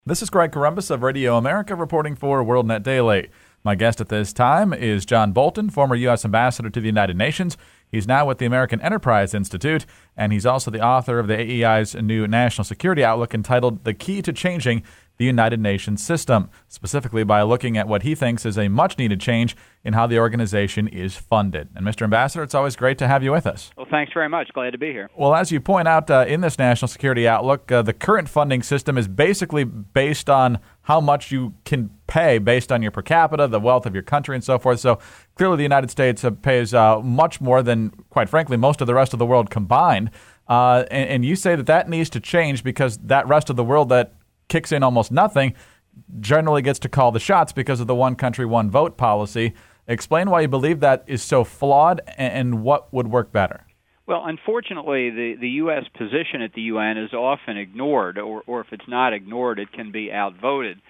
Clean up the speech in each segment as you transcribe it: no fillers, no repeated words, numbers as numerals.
This is Greg Corombos of Radio America reporting for WorldNet Daily. My guest at this time is John Bolton, former U.S. Ambassador to the United Nations. He's now with the American Enterprise Institute, and he's also the author of the AEI's new National Security Outlook entitled The Key to Changing the United Nations System, specifically by looking at what he thinks is a much-needed change in how the organization is funded. And Mr. Ambassador, it's always great to have you with us. Well, thanks very much. Glad to be here. Well, as you point out in this National Security Outlook, the current funding system is basically based on how much you can pay based on your per capita, the wealth of your country, and so forth. So clearly the United States pays much more than, quite frankly, most of the rest of the world combined. And you say that needs to change because that rest of the world that kicks in almost nothing generally gets to call the shots because of the one country, one vote policy. Explain why you believe that is so flawed and what would work better. Well, unfortunately, the U.S. position at the UN is often ignored, or if it's not ignored, it can be outvoted.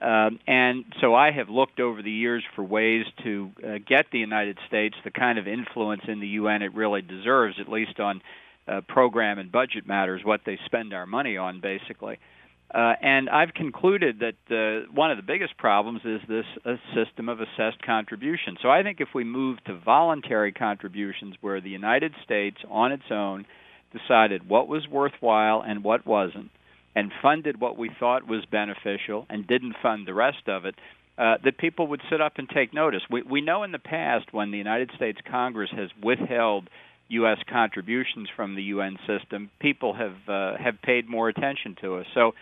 And so I have looked over the years for ways to get the United States the kind of influence in the UN it really deserves, at least on program and budget matters, what they spend our money on, basically. And I've concluded that one of the biggest problems is this system of assessed contribution. So I think if we move to voluntary contributions where the United States on its own decided what was worthwhile and what wasn't, and funded what we thought was beneficial and didn't fund the rest of it, that people would sit up and take notice. We know in the past when the United States Congress has withheld U.S. contributions from the UN system, people have paid more attention to us. So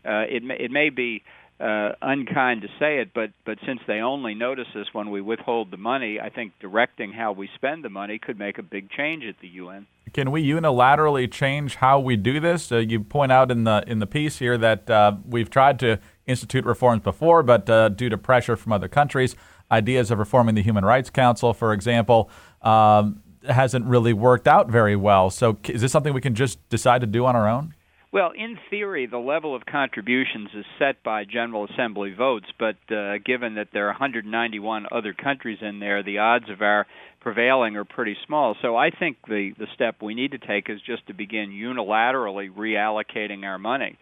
it may be unkind to say it, but since they only notice us when we withhold the money, I think directing how we spend the money could make a big change at the UN. Can we unilaterally change how we do this? You point out in the piece here that we've tried to institute reforms before, but due to pressure from other countries, ideas of reforming the Human Rights Council, for example, hasn't really worked out very well. So is this something we can just decide to do on our own? Well, in theory, the level of contributions is set by General Assembly votes, but given that there are 191 other countries in there, the odds of our prevailing are pretty small. So I think the step we need to take is just to begin unilaterally reallocating our money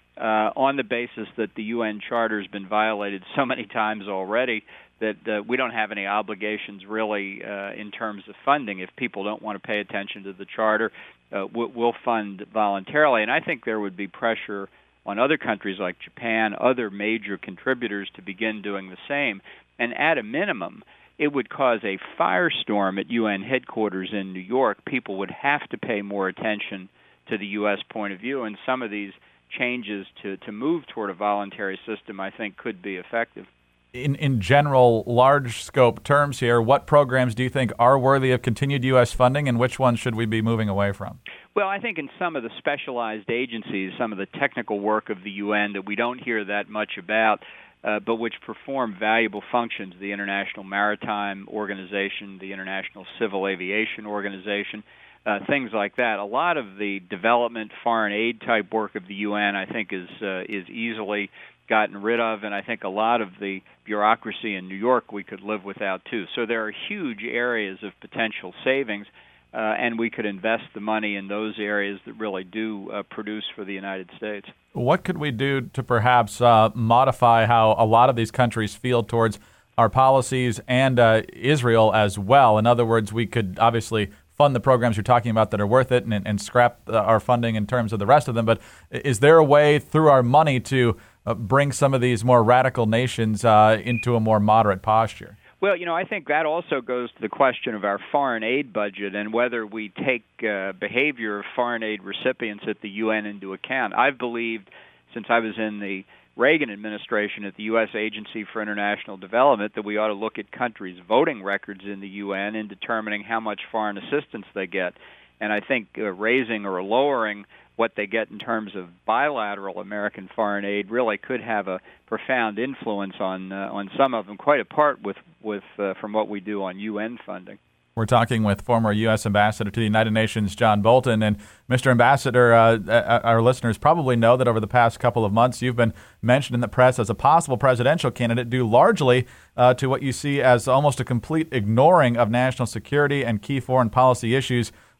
on the basis that the UN Charter has been violated so many times already that we don't have any obligations really in terms of funding. If people don't want to pay attention to the Charter, we'll fund voluntarily. And I think there would be pressure on other countries like Japan, other major contributors to begin doing the same. And at a minimum, it would cause a firestorm at UN headquarters in New York. People would have to pay more attention to the U.S. point of view, and some of these changes to move toward a voluntary system, I think, could be effective. In general, large-scope terms here, what programs do you think are worthy of continued U.S. funding, and which ones should we be moving away from? Well, I think in some of the specialized agencies, some of the technical work of the UN that we don't hear that much about, but which perform valuable functions, the International Maritime Organization, the International Civil Aviation Organization, things like that. A lot of the development, foreign aid type work of the UN, I think, is easily gotten rid of, and I think a lot of the bureaucracy in New York we could live without too. So there are huge areas of potential savings, and we could invest the money in those areas that really do produce for the United States. What could we do to perhaps modify how a lot of these countries feel towards our policies and Israel as well? In other words, we could obviously fund the programs you're talking about that are worth it and scrap our funding in terms of the rest of them, but is there a way through our money to bring some of these more radical nations into a more moderate posture? Well, I think that also goes to the question of our foreign aid budget and whether we take behavior of foreign aid recipients at the UN into account. I've believed since I was in the Reagan administration at the U.S. Agency for International Development that we ought to look at countries' voting records in the UN in determining how much foreign assistance they get. And I think raising or lowering what they get in terms of bilateral American foreign aid really could have a profound influence on some of them, quite apart from what we do on UN funding. We're talking with former U.S. Ambassador to the United Nations, John Bolton. And Mr. Ambassador, our listeners probably know that over the past couple of months, you've been mentioned in the press as a possible presidential candidate due largely to what you see as almost a complete ignoring of national security and key foreign policy issues.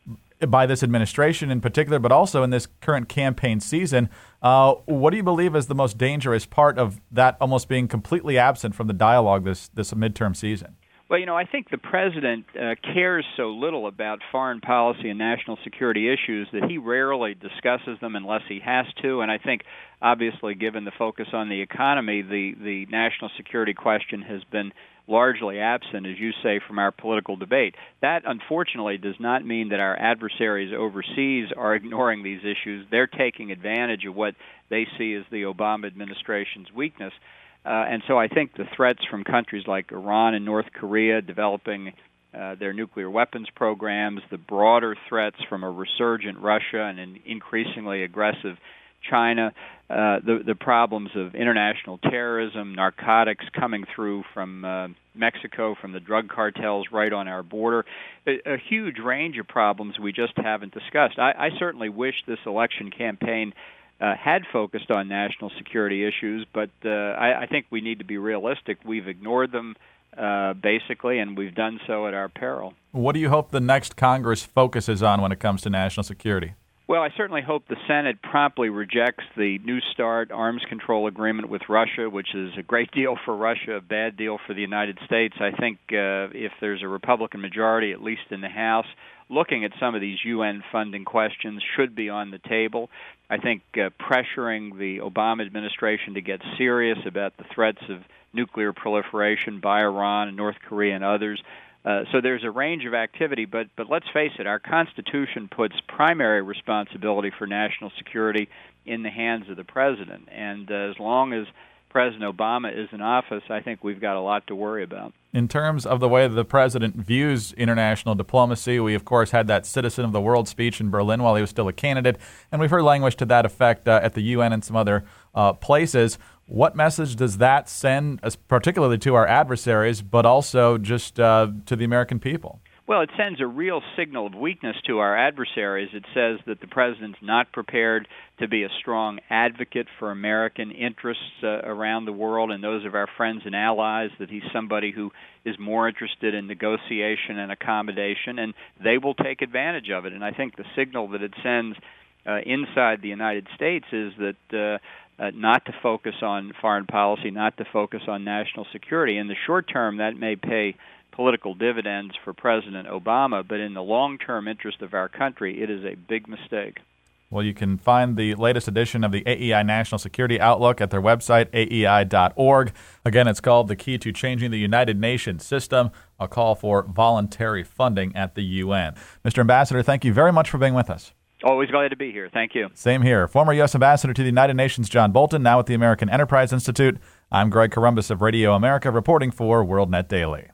by this administration in particular, but also in this current campaign season. What do you believe is the most dangerous part of that almost being completely absent from the dialogue this midterm season? Well, I think the president cares so little about foreign policy and national security issues that he rarely discusses them unless he has to. And I think, obviously, given the focus on the economy, the national security question has been largely absent, as you say, from our political debate. That, unfortunately, does not mean that our adversaries overseas are ignoring these issues. They're taking advantage of what they see as the Obama administration's weakness. And so I think the threats from countries like Iran and North Korea developing their nuclear weapons programs, the broader threats from a resurgent Russia and an increasingly aggressive China, the problems of international terrorism, narcotics coming through from Mexico, from the drug cartels right on our border, a huge range of problems we just haven't discussed. I certainly wish this election campaign had focused on national security issues, but I think we need to be realistic. We've ignored them, basically, and we've done so at our peril. What do you hope the next Congress focuses on when it comes to national security? Well, I certainly hope the Senate promptly rejects the New START arms control agreement with Russia, which is a great deal for Russia, a bad deal for the United States. I think if there's a Republican majority, at least in the House, looking at some of these UN funding questions should be on the table. I think pressuring the Obama administration to get serious about the threats of nuclear proliferation by Iran and North Korea and others. So there's a range of activity, but let's face it, our Constitution puts primary responsibility for national security in the hands of the president. And as long as President Obama is in office, I think we've got a lot to worry about. In terms of the way the president views international diplomacy, we, of course, had that Citizen of the World speech in Berlin while he was still a candidate, and we've heard language to that effect at the UN and some other places. What message does that send, particularly to our adversaries, but also just to the American people? Well, it sends a real signal of weakness to our adversaries. It says that the president's not prepared to be a strong advocate for American interests around the world and those of our friends and allies, that he's somebody who is more interested in negotiation and accommodation, and they will take advantage of it. And I think the signal that it sends inside the United States is that not to focus on foreign policy, not to focus on national security. In the short term, that may pay political dividends for President Obama, but in the long-term interest of our country, it is a big mistake. Well, you can find the latest edition of the AEI National Security Outlook at their website, aei.org. Again, it's called The Key to Changing the United Nations System, a call for voluntary funding at the UN. Mr. Ambassador, thank you very much for being with us. Always glad to be here. Thank you. Same here. Former U.S. Ambassador to the United Nations, John Bolton, now at the American Enterprise Institute. I'm Greg Corombos of Radio America, reporting for WorldNet Daily.